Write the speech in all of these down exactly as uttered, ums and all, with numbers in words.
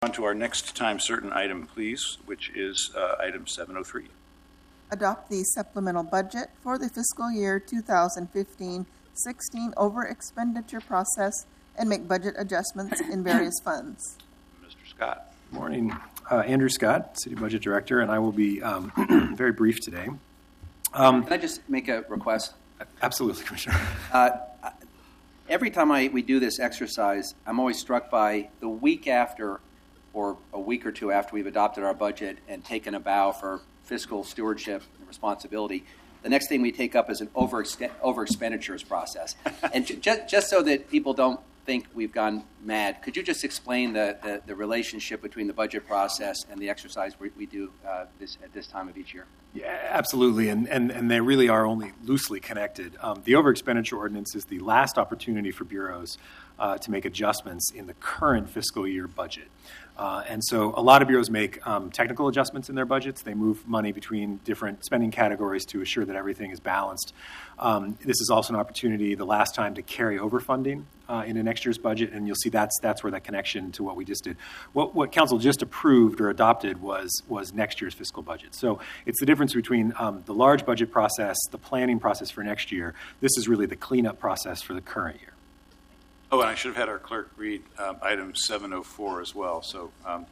On to our next time certain item, please, which is uh, item seven oh three. Adopt the supplemental budget for the fiscal year two thousand fifteen sixteen over expenditure process and make budget adjustments in various funds. Mister Scott. Good morning. Uh, Andrew Scott, City Budget Director, and I will be um, very brief today. Um, Can I just make a request? Absolutely, Commissioner. Uh, every time I, we do this exercise, I'm always struck by the week after or a week or two after we've adopted our budget and taken a bow for fiscal stewardship and responsibility, the next thing we take up is an over over expenditures process. And ju- just, just so that people don't think we've gone mad, could you just explain the, the, the relationship between the budget process and the exercise we, we do uh, this at this time of each year? Yeah, absolutely, and, and, and they really are only loosely connected. Um, the over expenditure ordinance is the last opportunity for bureaus uh, to make adjustments in the current fiscal year budget. Uh, and so a lot of bureaus make um, technical adjustments in their budgets. They move money between different spending categories to assure that everything is balanced. Um, this is also an opportunity, the last time, to carry over funding uh, into next year's budget, and you'll see that's that's where that connection to what we just did. What what Council just approved or adopted was was next year's fiscal budget. So it's the difference between um, the large budget process, the planning process for next year. This is really the cleanup process for the current year. Oh, and I should have had our clerk read um, item seven oh four as well. So, um,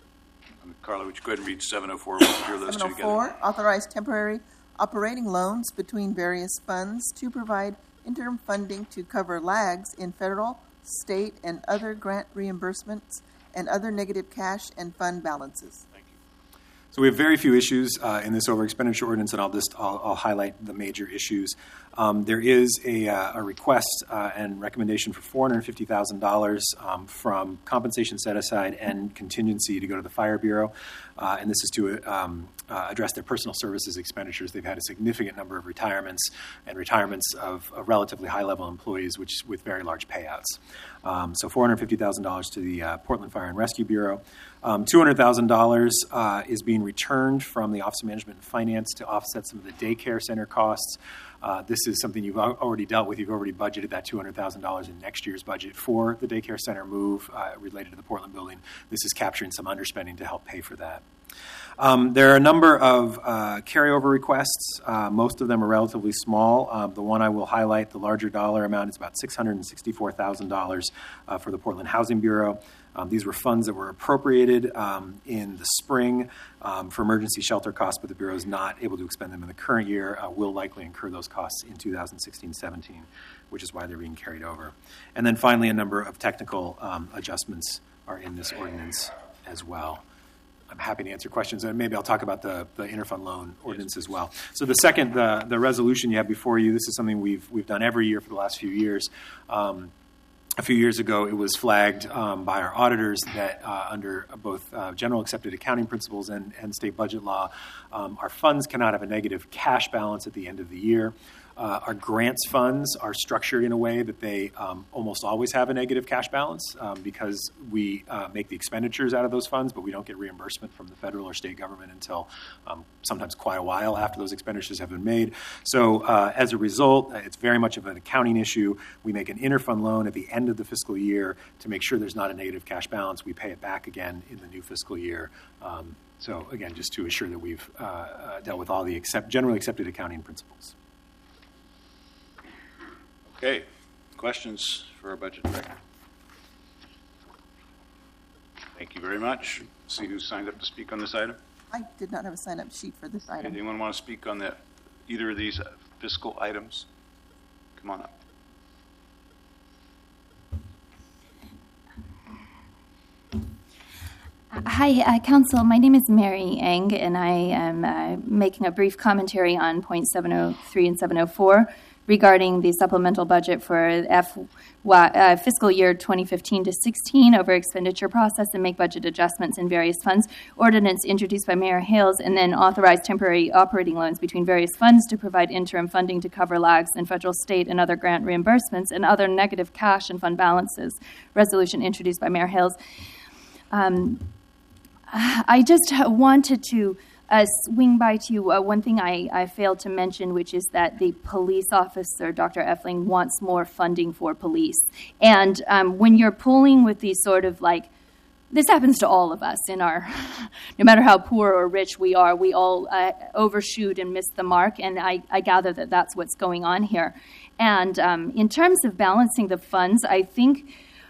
Carla, would you go ahead and read seven oh four? We'll hear those two together. seven oh four, authorize temporary operating loans between various funds to provide interim funding to cover lags in federal, state, and other grant reimbursements and other negative cash and fund balances. Thank you. So we have very few issues uh, in this over expenditure ordinance, and I'll just I'll, I'll highlight the major issues. Um, there is a, uh, a request uh, and recommendation for four hundred fifty thousand dollars um, from compensation set aside and contingency to go to the Fire Bureau, uh, and this is to um, uh, address their personal services expenditures. They've had a significant number of retirements and retirements of, of relatively high-level employees, which with very large payouts. Um, so four hundred fifty thousand dollars to the uh, Portland Fire and Rescue Bureau. Um, two hundred thousand dollars uh, is being returned from the Office of Management and Finance to offset some of the daycare center costs. Uh, this is something you've already dealt with. You've already budgeted that two hundred thousand dollars in next year's budget for the daycare center move uh, related to the Portland building. This is capturing some underspending to help pay for that. Um, there are a number of uh, carryover requests. Uh, most of them are relatively small. Uh, the one I will highlight, the larger dollar amount, is about six hundred sixty-four thousand dollars uh, for the Portland Housing Bureau. Um, these were funds that were appropriated um, in the spring um, for emergency shelter costs, but the Bureau is not able to expend them in the current year, uh, will likely incur those costs in two thousand sixteen seventeen, which is why they're being carried over. And then finally, a number of technical um, adjustments are in this ordinance as well. I'm happy to answer questions, and maybe I'll talk about the, the interfund loan ordinance as well. So the second, the, the resolution you have before you, this is something we've we've done every year for the last few years. Um, A few years ago, it was flagged um, by our auditors that uh, under both uh, general accepted accounting principles and, and state budget law, um, our funds cannot have a negative cash balance at the end of the year. Uh, our grants funds are structured in a way that they um, almost always have a negative cash balance um, because we uh, make the expenditures out of those funds, but we don't get reimbursement from the federal or state government until um, sometimes quite a while after those expenditures have been made. So uh, as a result, it's very much of an accounting issue. We make an interfund loan at the end of the fiscal year to make sure there's not a negative cash balance. We pay it back again in the new fiscal year. Um, so again, just to assure that we've uh, uh, dealt with all the accept- generally accepted accounting principles. Okay. Questions for our budget director? Thank you very much. See who signed up to speak on this item. I did not have a sign-up sheet for this item. Anyone want to speak on the, either of these fiscal items? Come on up. Hi, uh, Council. My name is Mary Eng, and I am uh, making a brief commentary on point seven oh three and seven oh four regarding the supplemental budget for F, uh, fiscal year twenty fifteen to sixteen over expenditure process and make budget adjustments in various funds. Ordinance introduced by Mayor Hales, and then authorize temporary operating loans between various funds to provide interim funding to cover lags in federal, state, and other grant reimbursements and other negative cash and fund balances. Resolution introduced by Mayor Hales. Um, I just wanted to uh, swing by to you uh, one thing I, I failed to mention, which is that the police officer, Doctor Effling, wants more funding for police. And um, when you're pulling with these sort of like this happens to all of us in our, no matter how poor or rich we are, we all uh, overshoot and miss the mark, and I, I gather that that's what's going on here. And um, in terms of balancing the funds, I think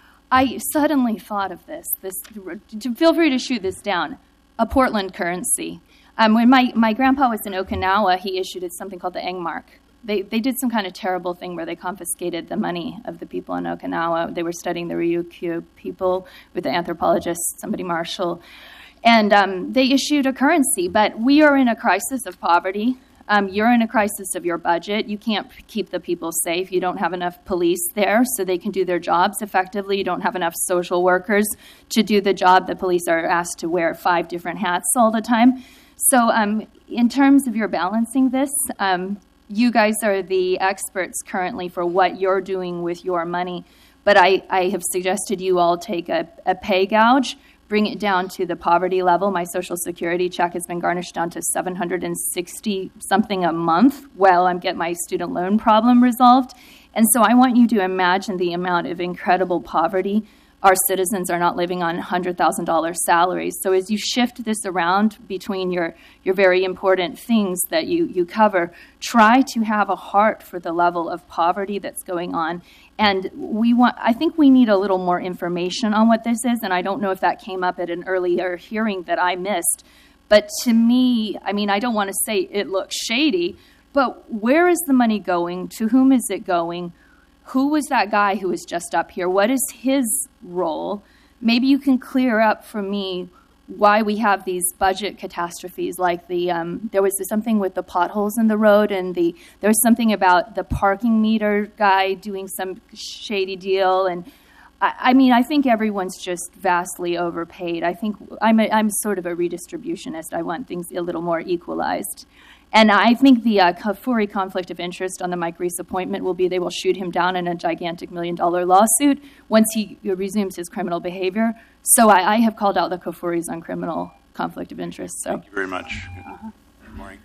I suddenly thought of this. This, feel free to shoot this down. A Portland currency. Um, when my, my grandpa was in Okinawa, he issued something called the Eng mark. They they did some kind of terrible thing where they confiscated the money of the people in Okinawa. They were studying the Ryukyu people with the anthropologist, somebody Marshall. And um, they issued a currency. But we are in a crisis of poverty. Um, you're in a crisis of your budget. You can't keep the people safe. You don't have enough police there so they can do their jobs effectively. You don't have enough social workers to do the job. The police are asked to wear five different hats all the time. So um, in terms of your balancing this, um, you guys are the experts currently for what you're doing with your money. But I, I have suggested you all take a, a pay gouge, bring it down to the poverty level. My Social Security check has been garnished down to seven hundred sixty something a month while I'm getting my student loan problem resolved. And so I want you to imagine the amount of incredible poverty. Our citizens are not living on one hundred thousand dollars salaries. So as you shift this around between your, your very important things that you, you cover, try to have a heart for the level of poverty that's going on. And we want, I think we need a little more information on what this is, and I don't know if that came up at an earlier hearing that I missed. But to me, I mean, I don't want to say it looks shady, but where is the money going? To whom is it going? Who was that guy who was just up here? What is his role? Maybe you can clear up for me why we have these budget catastrophes, like the um, there was something with the potholes in the road, and the there was something about the parking meter guy doing some shady deal. And I, I mean, I think everyone's just vastly overpaid. I think I'm a, I'm sort of a redistributionist. I want things a little more equalized. And I think the uh, Kafuri conflict of interest on the Mike Reese appointment will be they will shoot him down in a gigantic million-dollar lawsuit once he resumes his criminal behavior. So I, I have called out the Kafuris on criminal conflict of interest. So. Thank you very much. Uh-huh. Good morning.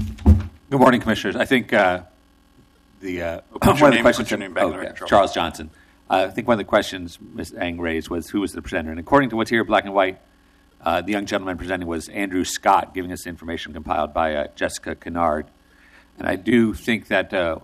Good morning, Commissioners. I think uh, the uh, one of the name, questions your name back oh, there, yeah, Charles. Charles Johnson. Uh, I think one of the questions Miz Eng raised was who was the presenter, and according to what's here, black and white. Uh, the young gentleman presenting was Andrew Scott, giving us information compiled by uh, Jessica Kennard. And I do think that uh,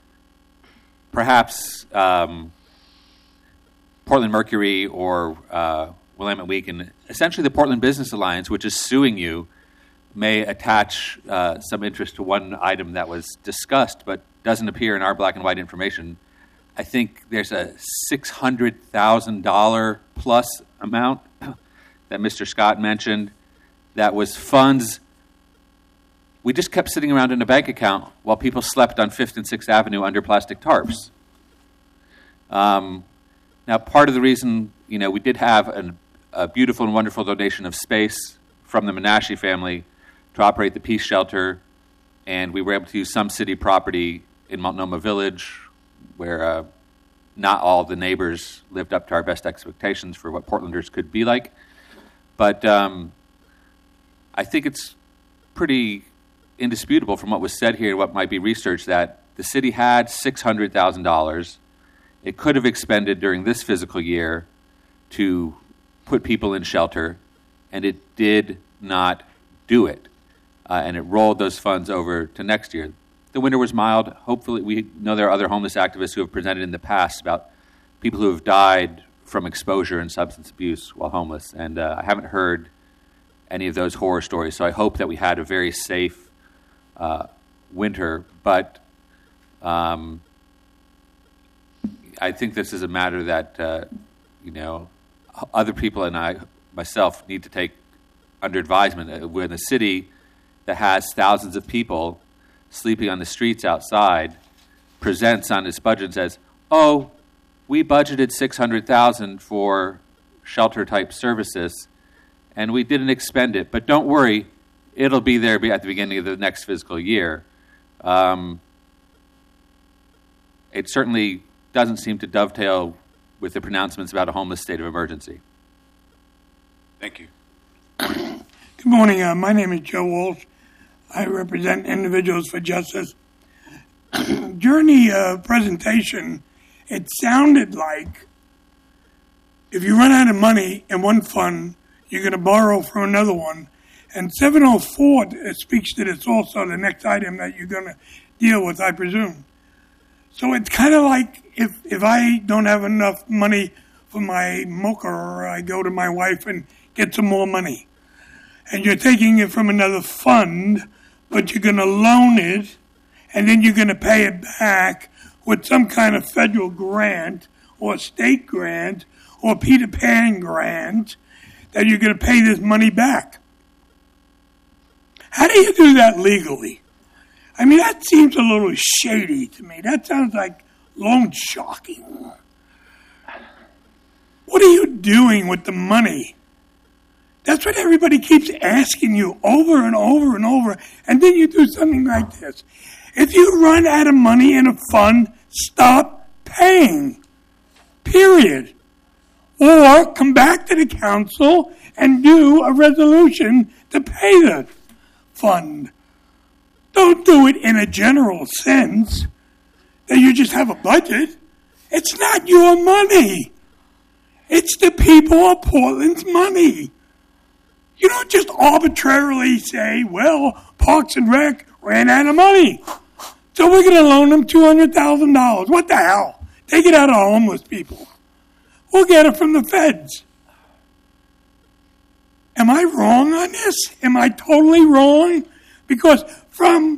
perhaps um, Portland Mercury or uh, Willamette Week and essentially the Portland Business Alliance, which is suing you, may attach uh, some interest to one item that was discussed but doesn't appear in our black and white information. I think there's a six hundred thousand dollars plus amount that Mister Scott mentioned, that was funds we just kept sitting around in a bank account while people slept on Fifth and Sixth Avenue under plastic tarps. Um, now, part of the reason, you know, we did have an, a beautiful and wonderful donation of space from the Menashe family to operate the Peace Shelter, and we were able to use some city property in Multnomah Village, where uh, not all the neighbors lived up to our best expectations for what Portlanders could be like. But um, I think it's pretty indisputable from what was said here and what might be researched that the city had six hundred thousand dollars. It could have expended during this fiscal year to put people in shelter, and it did not do it. Uh, and it rolled those funds over to next year. The winter was mild. Hopefully, we know there are other homeless activists who have presented in the past about people who have died from exposure and substance abuse while homeless. And uh, I haven't heard any of those horror stories, so I hope that we had a very safe uh, winter. But um, I think this is a matter that, uh, you know, other people and I, myself, need to take under advisement. We're in a city that has thousands of people sleeping on the streets outside, presents on its budget and says, oh, we budgeted six hundred thousand dollars for shelter-type services, and we didn't expend it. But don't worry, it'll be there at the beginning of the next fiscal year. Um, it certainly doesn't seem to dovetail with the pronouncements about a homeless state of emergency. Thank you. Good morning. Uh, my name is Joe Walsh. I represent Individuals for Justice. During the uh, presentation, it sounded like if you run out of money in one fund, you're going to borrow from another one. And seven oh four speaks to this also, the next item that you're going to deal with, I presume. So it's kind of like if, if I don't have enough money for my mocha, or I go to my wife and get some more money. And you're taking it from another fund, but you're going to loan it, and then you're going to pay it back with some kind of federal grant or state grant or Peter Pan grant that you're going to pay this money back. How do you do that legally? I mean, that seems a little shady to me. That sounds like loan sharking. What are you doing with the money? That's what everybody keeps asking you over and over and over. And then you do something like this. If you run out of money in a fund, stop paying. Period. Or come back to the council and do a resolution to pay the fund. Don't do it in a general sense that you just have a budget. It's not your money. It's the people of Portland's money. You don't just arbitrarily say, well, Parks and Rec ran out of money, so we're going to loan them two hundred thousand dollars. What the hell? Take it out of homeless people. We'll get it from the feds. Am I wrong on this? Am I totally wrong? Because from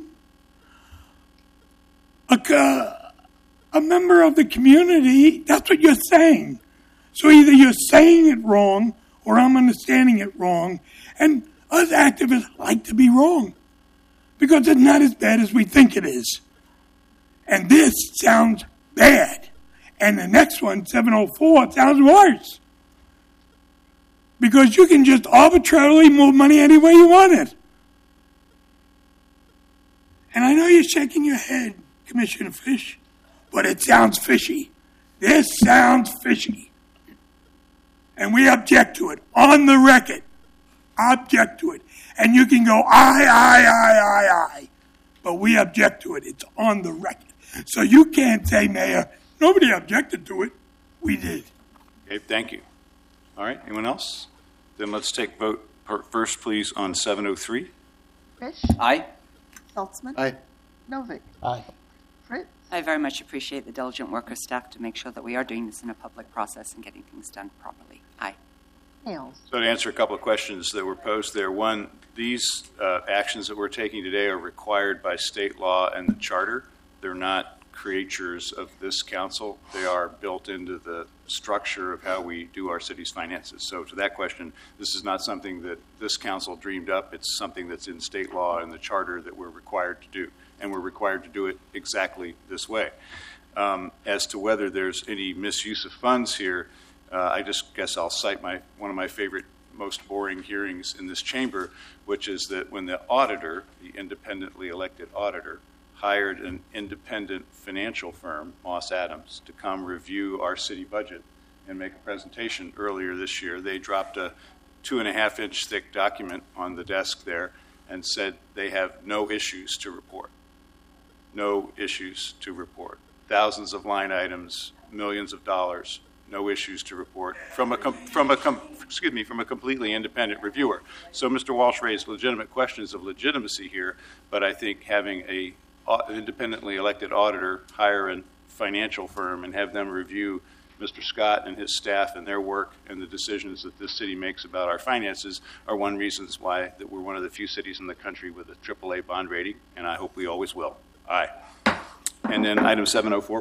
a, a member of the community, that's what you're saying. So either you're saying it wrong or I'm understanding it wrong. And us activists like to be wrong because it's not as bad as we think it is. And this sounds bad. And the next one, seven oh four, sounds worse. Because you can just arbitrarily move money any way you want it. And I know you're shaking your head, Commissioner Fish, but it sounds fishy. This sounds fishy. And we object to it on the record. Object to it. And you can go, aye, aye, aye, aye, aye. But we object to it. It's on the record. So you can't say, Mayor, nobody objected to it. We did. Okay, thank you. All right, anyone else? Then let's take vote per- first, please, on seven oh three. Fish? Aye. Saltzman? Aye. Novick? Aye. Fritz? I very much appreciate the diligent work of staff to make sure that we are doing this in a public process and getting things done properly. Aye. Hales? So to answer a couple of questions that were posed there, one, these uh, actions that we're taking today are required by state law and the charter. They're not creatures of this council. They are built into the structure of how we do our city's finances. So to that question, this is not something that this council dreamed up. It's something that's in state law and the charter that we're required to do. And we're required to do it exactly this way. Um, as to whether there's any misuse of funds here, uh, I just guess I'll cite my one of my favorite, most boring hearings in this chamber, which is that when the auditor, the independently elected auditor, hired an independent financial firm, Moss Adams, to come review our city budget and make a presentation earlier this year. They dropped a two and a half inch thick document on the desk there and said they have no issues to report. No issues to report. Thousands of line items, millions of dollars, no issues to report from a com- from a com- excuse me from a completely independent reviewer. So Mister Walsh raised legitimate questions of legitimacy here, but I think having a independently elected auditor hire a financial firm and have them review Mister Scott and his staff and their work and the decisions that this city makes about our finances are one reason why that we're one of the few cities in the country with a triple A bond rating, and I hope we always will. Aye. And then item seven oh four.